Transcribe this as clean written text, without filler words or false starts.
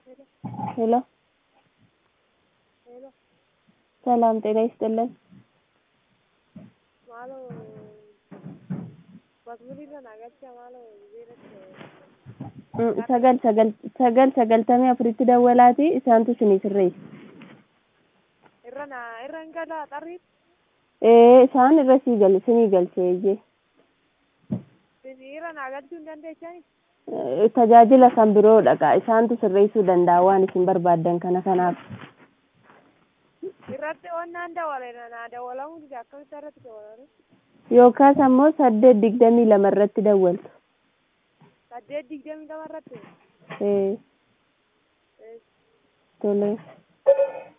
ሄሎ ሰላም ጤና ይስጥልን። sagal afuritti dawwalaati isaantu isinii sirreessa. Isaan irra isinii galcheeyye. Tajaajila kan biroodha isaantu sirreessuu danda'a waan isin barbaaddan kanaaf. Yookaas ammoo 822 irratti dawwaltu. Tole.